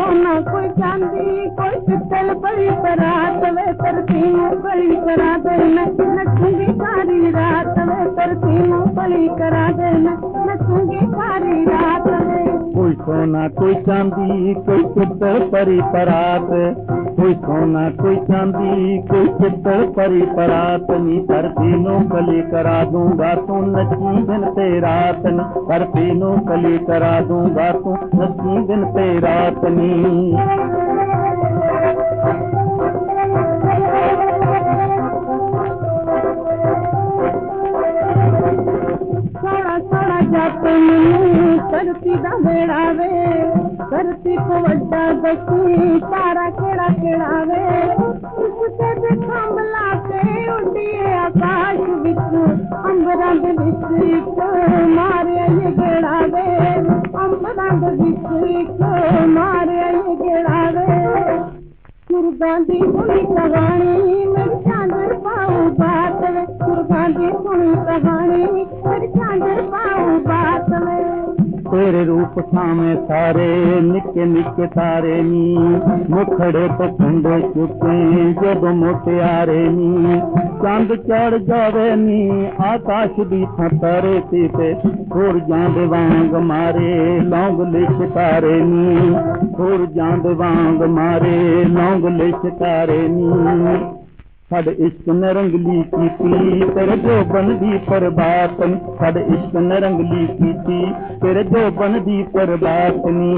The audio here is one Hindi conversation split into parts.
सोना कोई चांदी कोई पित्तल बड़ी परात वे करती मूंगफली करा दे मैं नचूंगी सारी रात वे करती मूंगफली करा दे मैं नचूंगी सारी रात वे। कोई सोना कोई चांदी कोई पित्तल परी परात, कोई सोना कोई चांदी कोई पित्तल परी परात नी करती मूंगफली करा दूंगा तू नची दिन ते रात नी करती मूंगफली करा दूंगा तू नची दिन ते रात नी। जाते धरती दा बेड़ा वे धरती को वड्डा दसी तारा केड़ा केड़ा वे उसके ते खंभला के उड़िए आकाश विच अंबरां दे विच मारे ये गेड़ा वे अंबरां दे विच मारे ये गेड़ा वे। सुरगां दी सुनी कहानी मेरी चांदर पाऊं बात वे सुरगां दी सुनी कहानी मेरी चांदर पाऊं बात वे। तेरे रूप सामे सारे निके निके तारे नी मुखड़े तो कुंडे चुके जब मोतियारे नी चांद चढ़ जावे नी आकाश दी तारे ते होर जांदे वांग मारे लौंग ले सितारे नी होर जांदे वांग मारे लौंग ले सितारे नी। साडे इश्क ने रंगली कीती तेरे जोबन दी परबात नी साडे इश्क ने रंगली कीती तेरे जोबन दी परबात नी।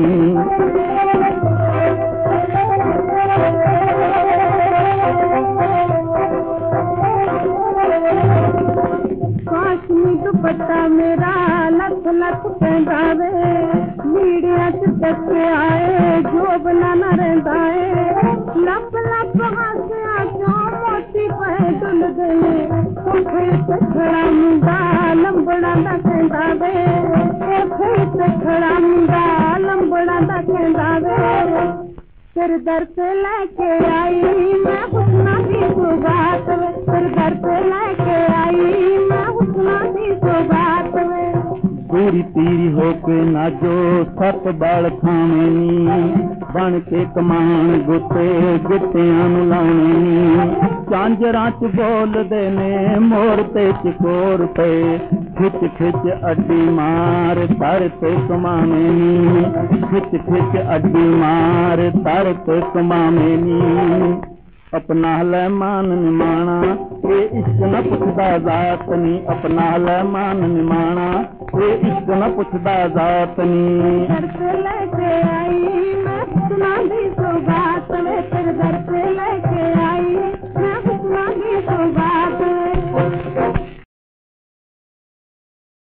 काश्मी दुपट्टा मेरा लख लख पैंदा वे मीडिया च टके आए जो बनाना रहंदा है लप लप हासिया चो मोती पे डुल गए फिर खड़ा मुंडा लंबड़ा दा कहंदा वे फिर खड़ा मुंडा लंबड़ा दा कहंदा वे। तेरे दर पे लेके आई मैं हुस्ना दी सौगात वे तेरे दर पे लेके आई मैं हुस्ना दी सौगात वे। पूरी तीरी होके नाजो सत बाल खावे नी बन के कमान गुत्ते गुत्तियां नू लाने नी झांजरां च बोलदे ने मोर ते चकोर पे खिच खिच अड्डी मार तर ते कमावे नी खिच खिच अड्डी मार तर ते कमावे नी। अपना ले मान निमाना ये इश्क न पुछदा जात नी अपना ले मान निमाना ये इश्क न पुछदा जात नी। घर पे लेके आई मैं हुस्ना दी सौगात वे तेरे घर पे लेके